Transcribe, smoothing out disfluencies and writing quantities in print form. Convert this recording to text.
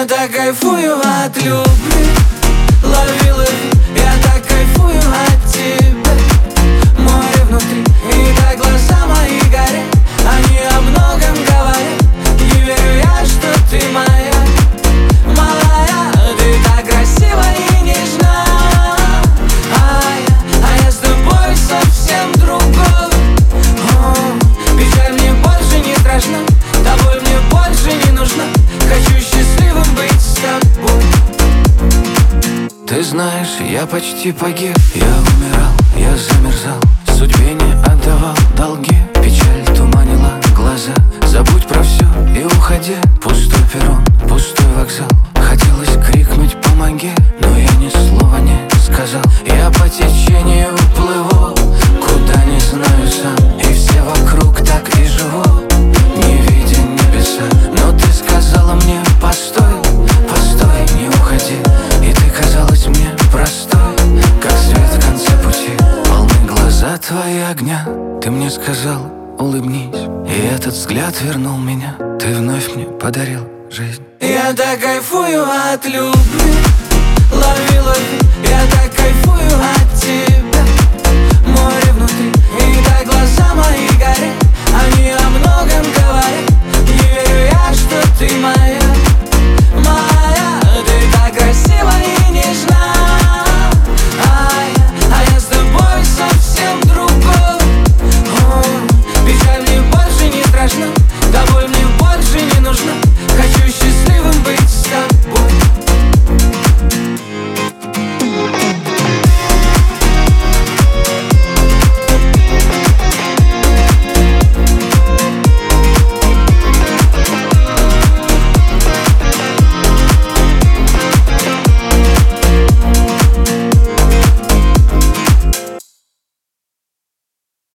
Я так кайфую от любви, лови, лови. Я так кайфую от тебя, море внутри. И так глаза мои горят, они о многом говорят. Не верю я, что ты моя, малая. Ты так красива и нежна, а я с тобой совсем другой. Печаль мне больше не страшна, тобой мне больше не нужна. Хочу счастливым быть с тобой. Ты знаешь, я почти погиб. Я умирал, я замерзал, судьбе не отдавал долги. Печаль туманила глаза, забудь про все и уходи. Пустой перрон, пустой вокзал. Хотелось крикнуть «помоги», но я ни слова не сказал. Я по течению плыву, куда не знаю сам. И все вокруг так и живут, не видя небеса. Но ты сказала мне «постой, постой, не уходи». И ты казалась мне простой, как свет в конце пути. Полны глаза твои огня. Ты мне сказал улыбнись, и этот взгляд вернул меня. Ты вновь мне подарил жизнь. Я так кайфую от любви, лови, лови. Я так кайфую от тебя.